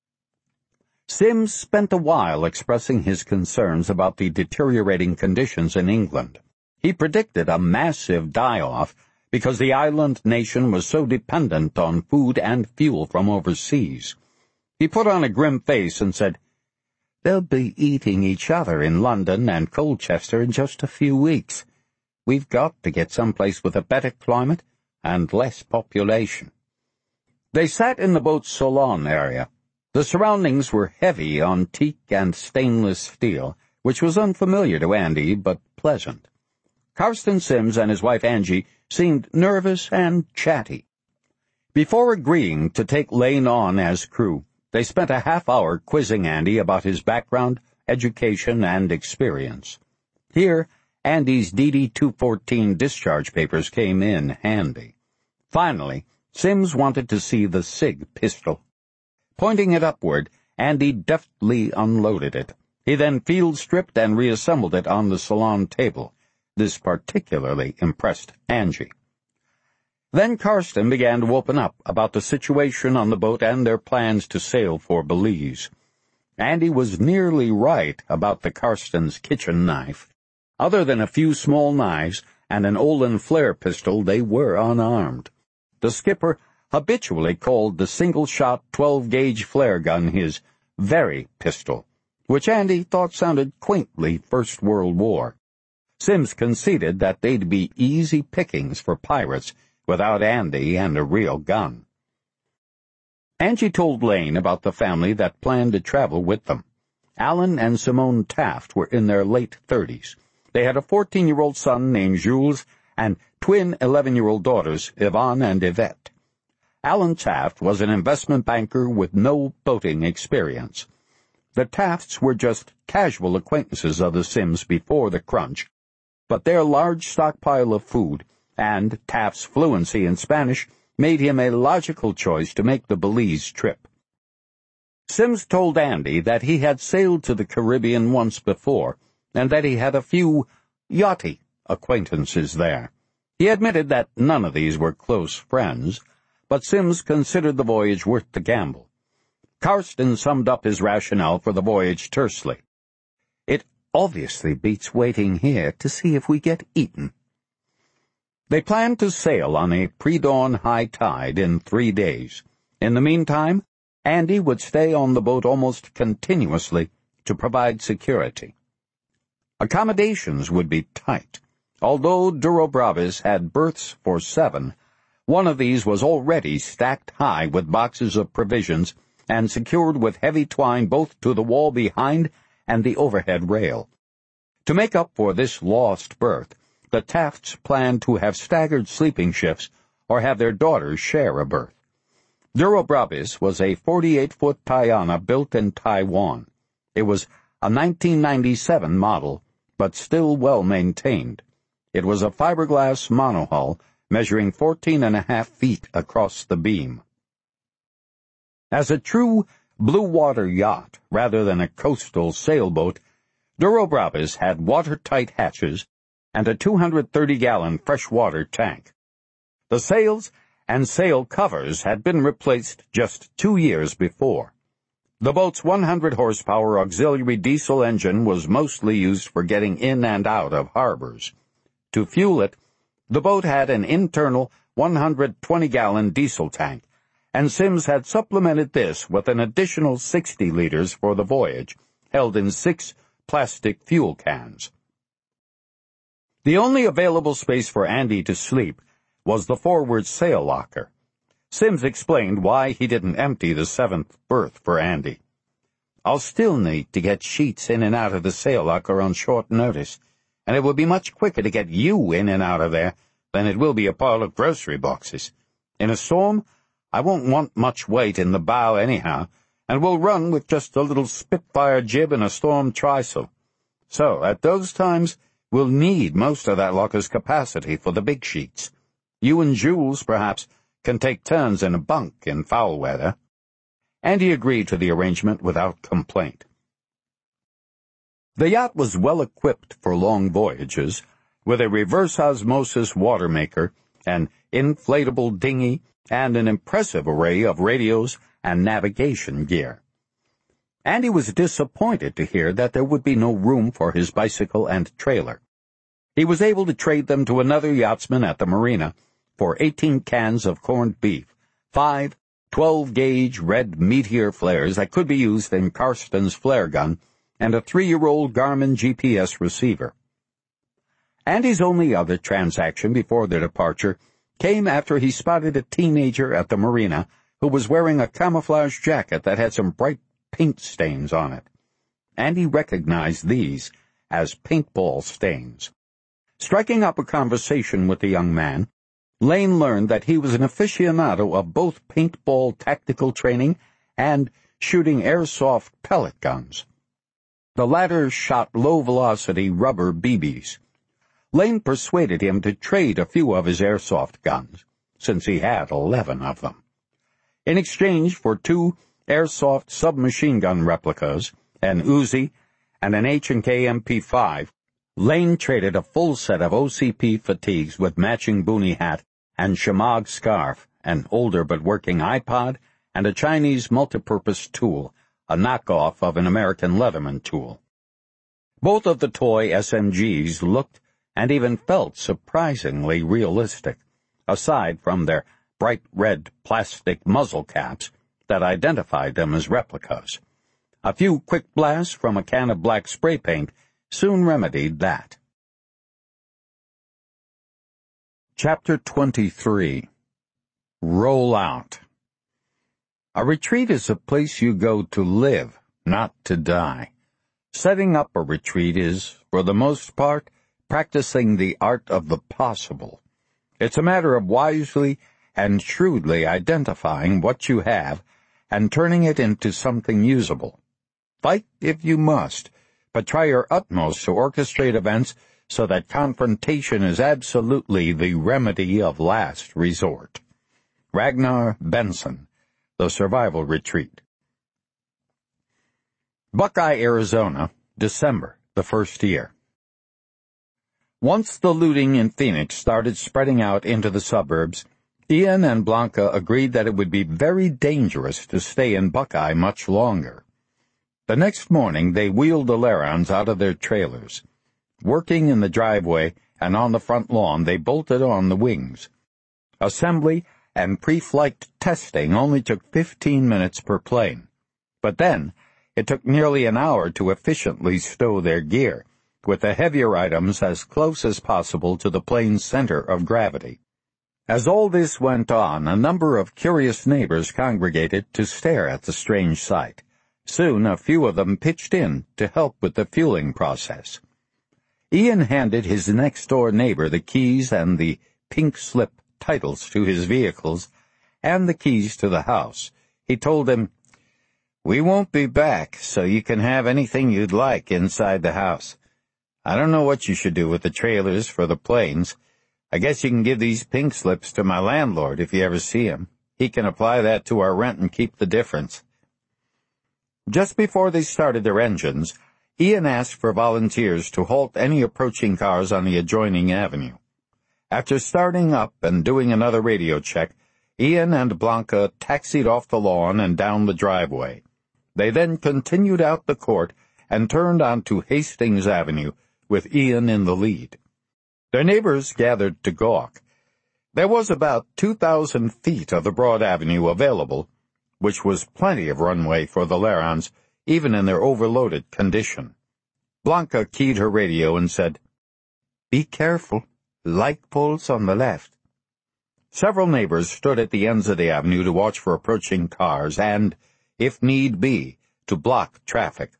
Sims spent a while expressing his concerns about the deteriorating conditions in England. He predicted a massive die-off because the island nation was so dependent on food and fuel from overseas. He put on a grim face and said, "They'll be eating each other in London and Colchester in just a few weeks. We've got to get someplace with a better climate and less population." They sat in the boat's salon area. The surroundings were heavy on teak and stainless steel, which was unfamiliar to Andy, but pleasant. Karsten Sims and his wife Angie seemed nervous and chatty. Before agreeing to take Lane on as crew, they spent a half-hour quizzing Andy about his background, education, and experience. Here, Andy's DD-214 discharge papers came in handy. Finally, Sims wanted to see the SIG pistol. Pointing it upward, Andy deftly unloaded it. He then field-stripped and reassembled it on the salon table. This particularly impressed Angie. Then Karsten began to open up about the situation on the boat and their plans to sail for Belize. Andy was nearly right about the Karsten's kitchen knife. Other than a few small knives and an Olin flare pistol, they were unarmed. The skipper habitually called the single-shot 12-gauge flare gun his very pistol, which Andy thought sounded quaintly First World War. Sims conceded that they'd be easy pickings for pirates without Andy and a real gun. Angie told Lane about the family that planned to travel with them. Alan and Simone Taft were in their late 30s. They had a 14-year-old son named Jules and twin 11-year-old daughters, Yvonne and Yvette. Alan Taft was an investment banker with no boating experience. The Tafts were just casual acquaintances of the Sims before the crunch, but their large stockpile of food and Taft's fluency in Spanish made him a logical choice to make the Belize trip. Sims told Andy that he had sailed to the Caribbean once before, and that he had a few yachty acquaintances there. He admitted that none of these were close friends, but Sims considered the voyage worth the gamble. Karsten summed up his rationale for the voyage tersely. "It obviously beats waiting here to see if we get eaten." They planned to sail on a pre-dawn high tide in 3 days. In the meantime, Andy would stay on the boat almost continuously to provide security. Accommodations would be tight. Although Duro Bravis had berths for 7, one of these was already stacked high with boxes of provisions and secured with heavy twine both to the wall behind and the overhead rail. To make up for this lost berth, the Tafts planned to have staggered sleeping shifts or have their daughters share a berth. Duro Bravis was a 48-foot Tayana built in Taiwan. It was a 1997 model, but still well-maintained. It was a fiberglass monohull measuring 14.5 feet across the beam. As a true blue-water yacht rather than a coastal sailboat, Duro Bravis had watertight hatches and a 230-gallon freshwater tank. The sails and sail covers had been replaced just 2 years before. The boat's 100-horsepower auxiliary diesel engine was mostly used for getting in and out of harbors. To fuel it, the boat had an internal 120-gallon diesel tank, and Sims had supplemented this with an additional 60 liters for the voyage, held in 6 plastic fuel cans. The only available space for Andy to sleep was the forward sail locker. Sims explained why he didn't empty the 7th berth for Andy. "I'll still need to get sheets in and out of the sail locker on short notice, and it will be much quicker to get you in and out of there than it will be a pile of grocery boxes. In a storm, I won't want much weight in the bow anyhow, and we'll run with just a little Spitfire jib and a storm trysail. So, at those times, we'll need most of that locker's capacity for the big sheets. You and Jules, perhaps, can take turns in a bunk in foul weather." Andy agreed to the arrangement without complaint. The yacht was well equipped for long voyages, with a reverse osmosis water maker, an inflatable dinghy, and an impressive array of radios and navigation gear. Andy was disappointed to hear that there would be no room for his bicycle and trailer. He was able to trade them to another yachtsman at the marina for 18 cans of corned beef, 5 12-gauge red Meteor flares that could be used in Karsten's flare gun, and a 3-year-old Garmin GPS receiver. Andy's only other transaction before their departure came after he spotted a teenager at the marina who was wearing a camouflage jacket that had some bright paint stains on it. Andy recognized these as paintball stains. Striking up a conversation with the young man, Lane learned that he was an aficionado of both paintball tactical training and shooting airsoft pellet guns. The latter shot low-velocity rubber BBs. Lane persuaded him to trade a few of his airsoft guns, since he had 11 of them. In exchange for 2 airsoft submachine gun replicas, an Uzi, and an H&K MP5, Lane traded a full set of OCP fatigues with matching boonie hat and shemagh scarf, an older but working iPod, and a Chinese multipurpose tool, a knockoff of an American Leatherman tool. Both of the toy SMGs looked and even felt surprisingly realistic, aside from their bright red plastic muzzle caps that identified them as replicas. A few quick blasts from a can of black spray paint soon remedied that. Chapter 23. Roll Out. A retreat is a place you go to live, not to die. Setting up a retreat is, for the most part, practicing the art of the possible. It's a matter of wisely and shrewdly identifying what you have and turning it into something usable. Fight if you must, but try your utmost to orchestrate events so that confrontation is absolutely the remedy of last resort. Ragnar Benson, The Survival Retreat. Buckeye, Arizona, December, the first year. Once the looting in Phoenix started spreading out into the suburbs, Ian and Blanca agreed that it would be very dangerous to stay in Buckeye much longer. The next morning they wheeled the Larons out of their trailers. Working in the driveway and on the front lawn, they bolted on the wings. Assembly and pre-flight testing only took 15 minutes per plane. But then, it took nearly an hour to efficiently stow their gear, with the heavier items as close as possible to the plane's center of gravity. As all this went on, a number of curious neighbors congregated to stare at the strange sight. Soon a few of them pitched in to help with the fueling process. Ian handed his next-door neighbor the keys and the pink slip titles to his vehicles and the keys to the house. He told him, "We won't be back, so you can have anything you'd like inside the house. I don't know what you should do with the trailers for the planes. I guess you can give these pink slips to my landlord if you ever see him. He can apply that to our rent and keep the difference." Just before they started their engines, Ian asked for volunteers to halt any approaching cars on the adjoining avenue. After starting up and doing another radio check, Ian and Blanca taxied off the lawn and down the driveway. They then continued out the court and turned onto Hastings Avenue, with Ian in the lead. Their neighbors gathered to gawk. There was about 2,000 feet of the broad avenue available, which was plenty of runway for the Larons, even in their overloaded condition. Blanca keyed her radio and said, "Be careful. Light poles on the left." Several neighbors stood at the ends of the avenue to watch for approaching cars and, if need be, to block traffic.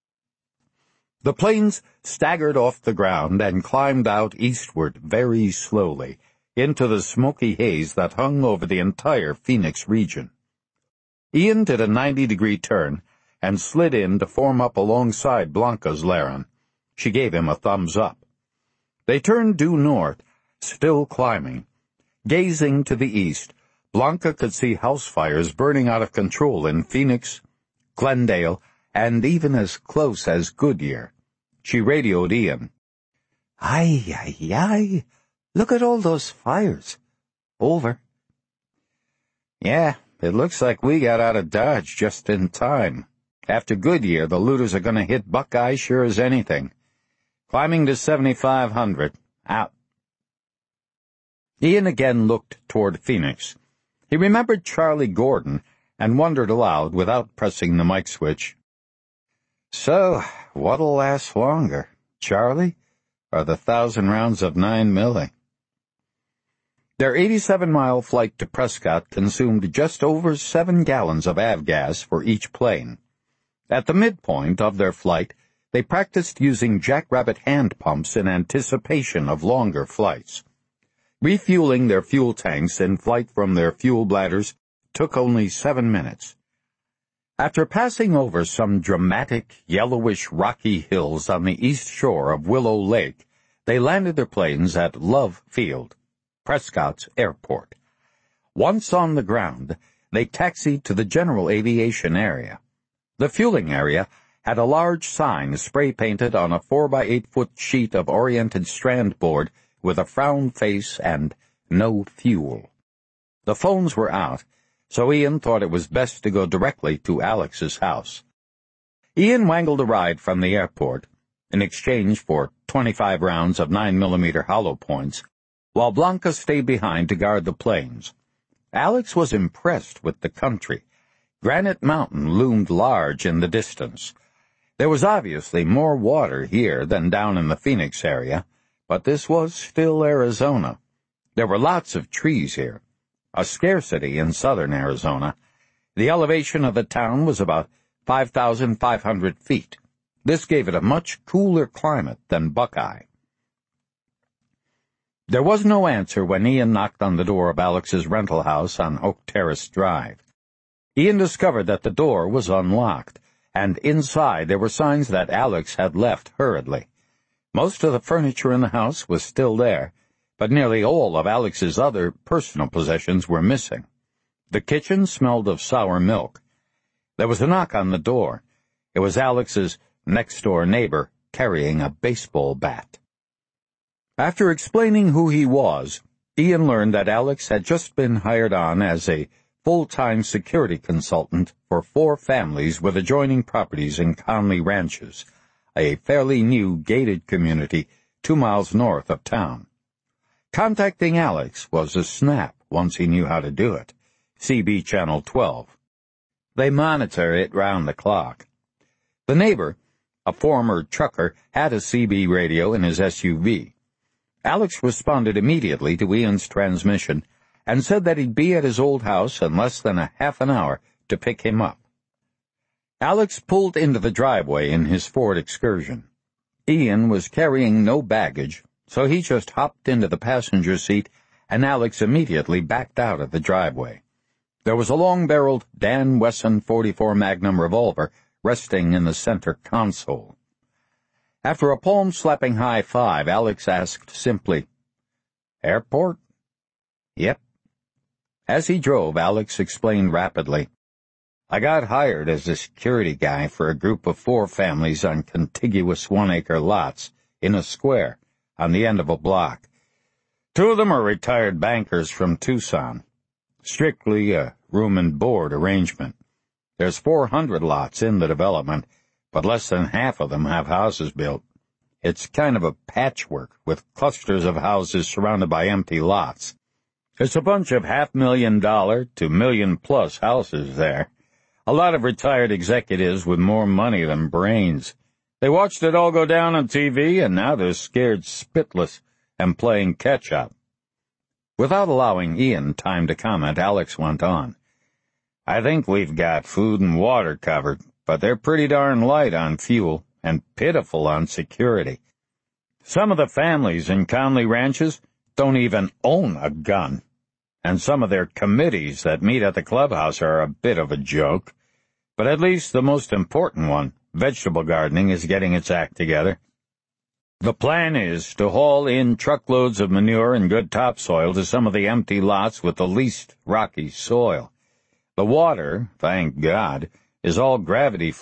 The planes staggered off the ground and climbed out eastward very slowly, into the smoky haze that hung over the entire Phoenix region. Ian did a 90-degree turn and slid in to form up alongside Blanca's Laren. She gave him a thumbs up. They turned due north, still climbing. Gazing to the east, Blanca could see house fires burning out of control in Phoenix, Glendale, and even as close as Goodyear. She radioed Ian. "Ay, ay, ay. Look at all those fires. Over." "Yeah, it looks like we got out of Dodge just in time. After Goodyear, the looters are going to hit Buckeye sure as anything. Climbing to 7,500. Out." Ian again looked toward Phoenix. He remembered Charlie Gordon and wondered aloud without pressing the mic switch. "So, what'll last longer, Charlie, or the 1,000 rounds of 9 milli?" Their 87-mile flight to Prescott consumed just over 7 gallons of avgas for each plane. At the midpoint of their flight, they practiced using jackrabbit hand pumps in anticipation of longer flights. Refueling their fuel tanks in flight from their fuel bladders took only 7 minutes. After passing over some dramatic, yellowish rocky hills on the east shore of Willow Lake, they landed their planes at Love Field, Prescott's airport. Once on the ground, they taxied to the general aviation area. The fueling area had a large sign spray-painted on a 4-by-8-foot sheet of oriented strand board with a frown face and "No fuel." The phones were out, so Ian thought it was best to go directly to Alex's house. Ian wangled a ride from the airport, in exchange for 25 rounds of 9mm hollow points, while Blanca stayed behind to guard the planes. Alex was impressed with the country. Granite Mountain loomed large in the distance. There was obviously more water here than down in the Phoenix area, but this was still Arizona. There were lots of trees here, a scarcity in southern Arizona. The elevation of the town was about 5,500 feet. This gave it a much cooler climate than Buckeye. There was no answer when Ian knocked on the door of Alex's rental house on Oak Terrace Drive. Ian discovered that the door was unlocked, and inside there were signs that Alex had left hurriedly. Most of the furniture in the house was still there, but nearly all of Alex's other personal possessions were missing. The kitchen smelled of sour milk. There was a knock on the door. It was Alex's next-door neighbor carrying a baseball bat. After explaining who he was, Ian learned that Alex had just been hired on as a full-time security consultant for 4 families with adjoining properties in Conley Ranches, a fairly new gated community 2 miles north of town. Contacting Alex was a snap once he knew how to do it. CB Channel 12. They monitor it round the clock. The neighbor, a former trucker, had a CB radio in his SUV. Alex responded immediately to Ian's transmission and said that he'd be at his old house in less than a half an hour to pick him up. Alex pulled into the driveway in his Ford Excursion. Ian was carrying no baggage, so he just hopped into the passenger seat, and Alex immediately backed out of the driveway. There was a long-barreled Dan Wesson .44 Magnum revolver resting in the center console. After a palm-slapping high-five, Alex asked simply, "Airport?" "Yep." As he drove, Alex explained rapidly, "I got hired as a security guy for a group of 4 families on contiguous 1-acre lots in a square on the end of a block. 2 of them are retired bankers from Tucson. Strictly a room and board arrangement. There's 400 lots in the development, but less than half of them have houses built. It's kind of a patchwork with clusters of houses surrounded by empty lots. There's a bunch of $500,000 to million-plus houses there. A lot of retired executives with more money than brains. They watched it all go down on TV, and now they're scared spitless and playing catch-up." Without allowing Ian time to comment, Alex went on, "I think we've got food and water covered, but they're pretty darn light on fuel and pitiful on security. Some of the families in Conley Ranches don't even own a gun, and some of their committees that meet at the clubhouse are a bit of a joke. But at least the most important one, vegetable gardening, is getting its act together. The plan is to haul in truckloads of manure and good topsoil to some of the empty lots with the least rocky soil. The water, thank God, is all gravity